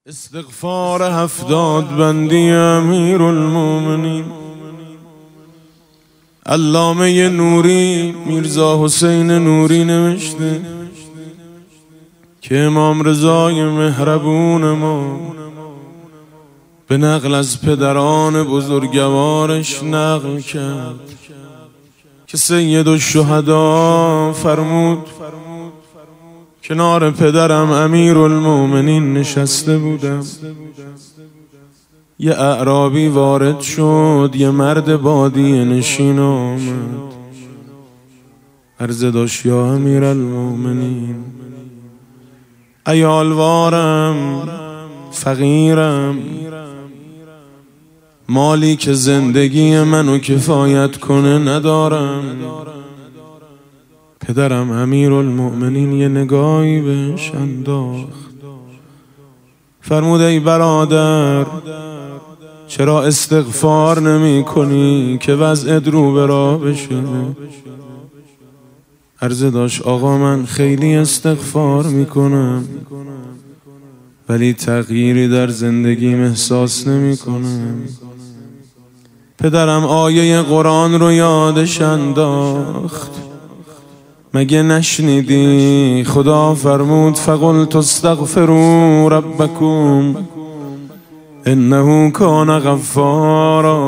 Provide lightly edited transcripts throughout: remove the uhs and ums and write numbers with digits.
استغفار 70 بندی امیرالمومنین علامه نوری میرزا حسین نوری نوشته که امام رضای مهربون ما به نقل از پدران بزرگوارش نقل کرد که سید الشهدا فرمود کنار پدرم امیرالمومنین نشسته بودم، یه اعرابی وارد شد، یه مرد بادیه نشین آمد، عرض داشت یا امیرالمومنین عیالوارم، فقیرم، مالی که زندگی منو کفایت کنه ندارم. پدرم امیرالمومنین یه نگاهی بهش انداخت، فرمود ای برادر چرا استغفار نمی کنی که وضعت رو به راه بشه؟ عرضه داشت آقا من خیلی استغفار میکنم ولی تغییری در زندگیم احساس نمی کنم. پدرم آیه قرآن رو یادش انداخت، مگه نشنیدی خدا فرمود فقلت استغفروا ربکم انه کان غفارا.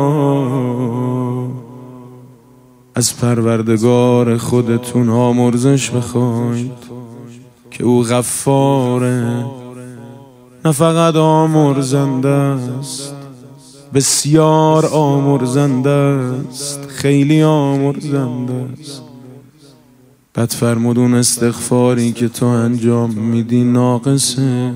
از پروردگار خودتون آمرزش بخواید که او غفاره، نه فقط آمرزنده است، بسیار آمرزنده است، خیلی آمرزنده است. بعد فرمودون استغفاری که تو انجام میدی ناقصه،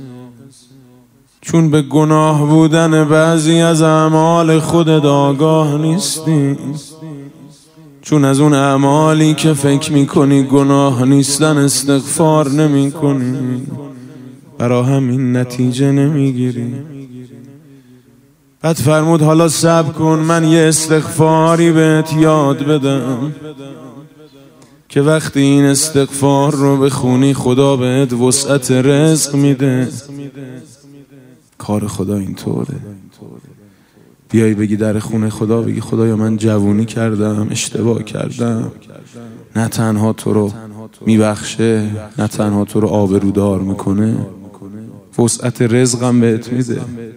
چون به گناه بودن بعضی از اعمال خودت آگاه نیستی، چون از اون اعمالی که فکر میکنی گناه نیستن استغفار نمی کنی، برا همین نتیجه نمیگیری. بعد فرمود حالا صبر کن من یه استغفاری بهت یاد بدم که وقتی این استغفار رو بخونی خدا بهت وسعت رزق میده. کار خدا اینطوره، بیای بگی در خونه خدا، بگی خدایا من جوونی کردم، اشتباه کردم، نه تنها تو رو میبخشه، نه تنها تو رو آبرودار میکنه، وسعت رزقم بهت میده.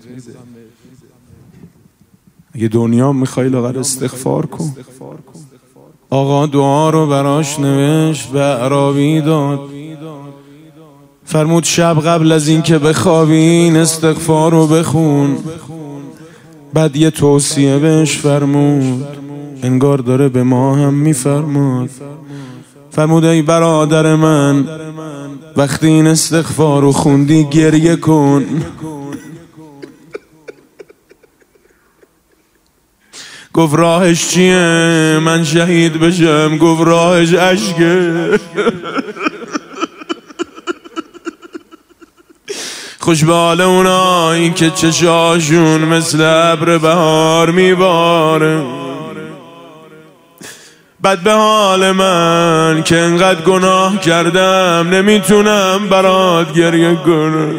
اگه دنیا میخوای لاغر استغفار کن. آقا دعا رو براش نوشت، به اعرابی داد، فرمود شب قبل از این که بخوابی این استغفار رو بخون. بعد یه توصیه بهش فرمود، انگار داره به ما هم میفرماد. فرمود ای برادر من وقتی این استغفار رو خوندی گریه کن. گفت راهش چیه؟ من شهید بشم. گفت راهش عشقه. خوش به حال اونایی که چشاشون مثل ابر بهار میباره، بد به حال من که انقدر گناه کردم نمیتونم برات گریه کنم.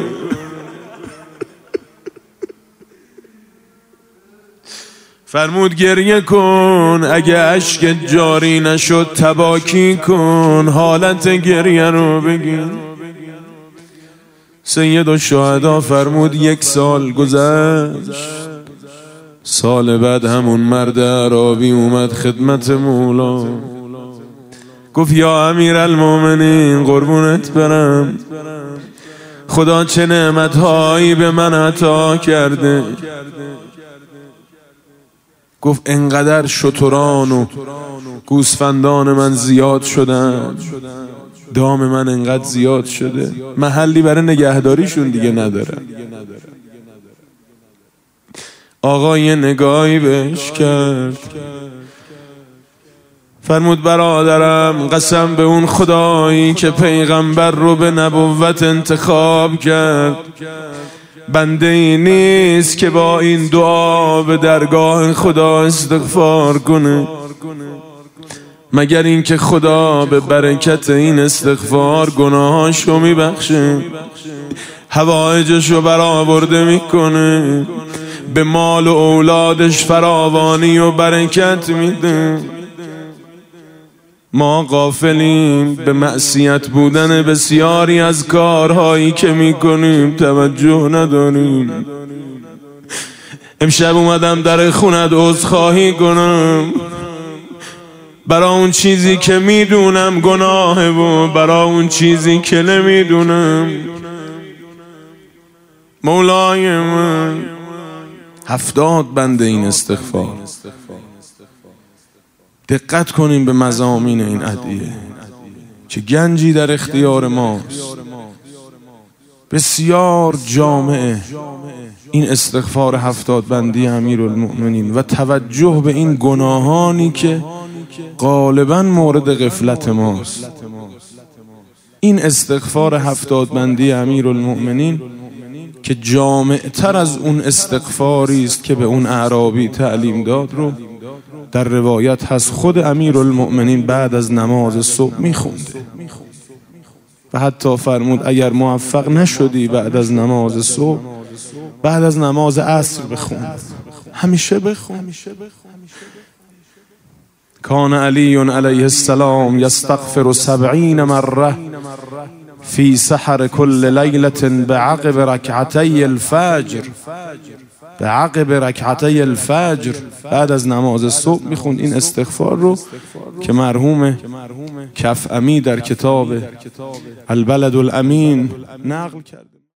فرمود گریه کن، اگه اشک جاری نشد تباکی کن، حالت گریه رو بگیر. سید الشهدا فرمود 1 سال گذشت، سال بعد همون مرد اعرابی اومد خدمت مولا، گفت یا امیرالمومنین قربونت برم، خدا چه نعمتهایی به من عطا کرده. گفت انقدر شتران و گوسفندان من زیاد شدن، دام من انقدر زیاد شده محلی برای نگهداریشون دیگه ندارم. آقا یه نگاهی بهش کرد، فرمود برادرم قسم به اون خدایی که پیغمبر رو به نبوت انتخاب کرد، بنده ای نیست که با این دعا به درگاه خدا استغفار کنه مگر اینکه خدا به برکت این استغفار گناهاشو میبخشه. هوایجشو برآورده میکنه، به مال و اولادش فراوانی و برکت میده. ما غافلیم، به معصیت بودن بسیاری از کارهایی که میکنیم توجه نداریم. امشب اومدم در خونت عذرخواهی کنم برای اون چیزی که میدونم گناهه و برای اون چیزی که نمیدونم. مولای من 70 بند این استغفار. دقت کنیم به مضامین این ادعیه که گنجی در اختیار ماست. بسیار جامعه این استغفار 70 بندی امیرالمؤمنین و توجه به این گناهانی که غالبا مورد غفلت ماست. این استغفار 70 بندی امیرالمؤمنین که جامع تر از اون استغفاری است که به اون اعرابی تعلیم داد رو در روایت هست خود امیرالمؤمنین بعد از نماز صبح میخونده و حتی فرمود اگر موفق نشدی بعد از نماز صبح، بعد از نماز عصر بخون، همیشه بخون. کان علی علیه السلام یستغفر 70 مره فی سحر کل لیلة بعقب رکعتی الفجر. بعقب رکعتی الفجر، بعد از نماز صبح میخوند این استغفار رو که مرحوم کفعمی در کتاب البلد الامین نقل کرد.